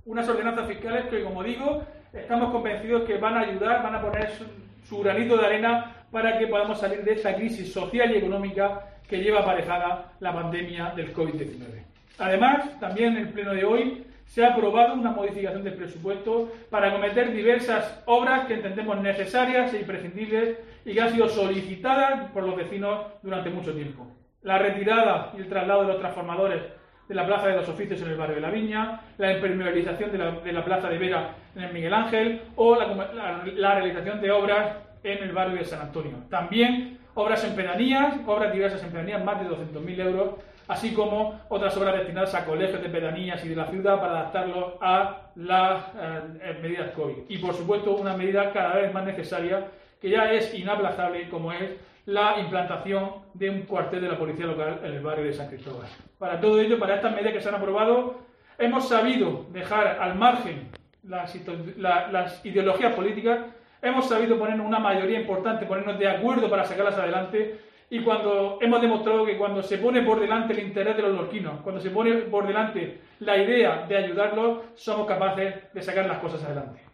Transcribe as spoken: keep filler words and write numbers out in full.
Unas ordenanzas fiscales que, como digo, estamos convencidos que van a ayudar, van a poner su, su granito de arena para que podamos salir de esa crisis social y económica que lleva aparejada la pandemia del COVID diecinueve. Además, también en el pleno de hoy se ha aprobado una modificación del presupuesto para acometer diversas obras que entendemos necesarias e imprescindibles y que han sido solicitadas por los vecinos durante mucho tiempo. La retirada y el traslado de los transformadores de la Plaza de los Oficios en el barrio de La Viña, la impermeabilización de la, de la Plaza de Vera en el Miguel Ángel o la, la, la realización de obras en el barrio de San Antonio. También obras en pedanías, obras diversas en pedanías, más de doscientos mil euros, así como otras obras destinadas a colegios de pedanías y de la ciudad para adaptarlos a las eh, medidas COVID. Y, por supuesto, una medida cada vez más necesaria, que ya es inaplazable, como es la implantación de un cuartel de la policía local en el barrio de San Cristóbal. Para todo ello, para estas medidas que se han aprobado, hemos sabido dejar al margen las, la, las ideologías políticas, hemos sabido poner una mayoría importante, ponernos de acuerdo para sacarlas adelante, y cuando hemos demostrado que cuando se pone por delante el interés de los lorquinos, cuando se pone por delante la idea de ayudarlos, somos capaces de sacar las cosas adelante.